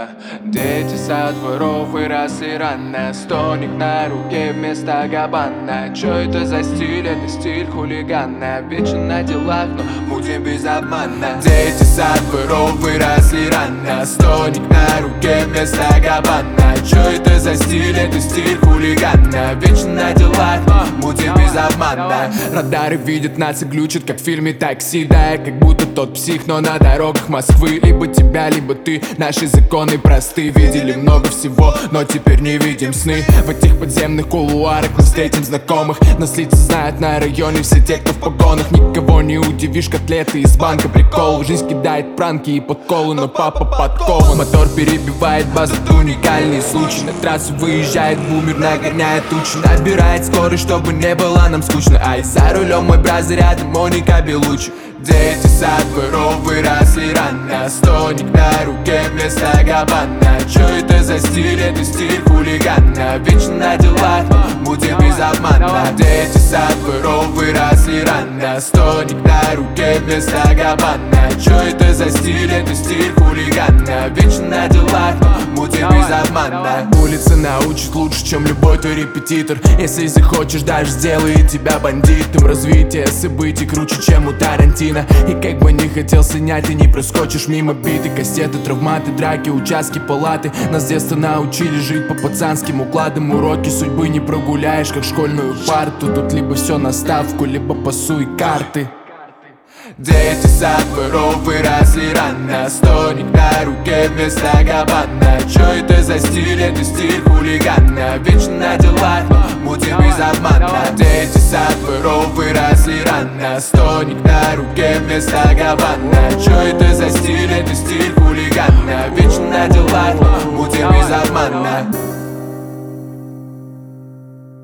Дети сад воров выросли рано. Стоник на руке вместо габана. Чё это за стиль? Это стиль хулигана. Вечно на делах, но мутим без обмана. Дети сад воров выросли рано. Стоник на руке вместо габана. Чё это за стиль? Это стиль хулигана. Вечно на делах, но мутим без обмана. Радары видят нас и глючат, как в фильме «Такси». Да, я как будто тот псих, но на дорогах Москвы. Либо тебя, либо ты, наши законы просты. Видели много всего, но теперь не видим сны. В этих подземных кулуарах мы встретим знакомых. Нас лица знают на районе все те, кто в погонах. Никого не удивишь, котлеты из банка прикол. Жизнь кидает пранки и подколы, но папа подкован. Мотор перебивает базу, уникальный случай. На трассу выезжает бумер, нагоняет тучи. Набирает скорость, чтобы не было нам скучно. Ай, за рулем мой брат, рядом Моника Белуччи. Дети сад воров выросли рано. Стоник на руке вместо габана. Чё это за стиль? Это стиль хулигана. Вечно на делах, мутим без обмана. Дети сад воров выросли рано. Стоник на руке вместо габана. Чё это за стиль? Это стиль хулигана. Вечно на делах, мутим без обмана. Улица научит лучше, чем любой твой репетитор. Если захочешь, даже сделает тебя бандитом. Развитие событий круче, чем у Тарантино. И как бы не хотел снять, ты не проскочишь мимо биты. Кассеты, травматы, драки, участки, палаты. Нас с детства научили жить по пацанским укладам. Уроки судьбы не прогуляешь, как школьную парту. Тут либо все на ставку, либо пасуй карты. Дети сад воров выросли рано. Стоник на руке вместо габана. Чё это за стиль? Это стиль хулигана. Вечно на делах, мутим без обмана. Дети сад воров выросли рано. Стоник на руке вместо габана. Чё это за стиль? Это стиль хулигана. Вечно на делах, мутим без обмана.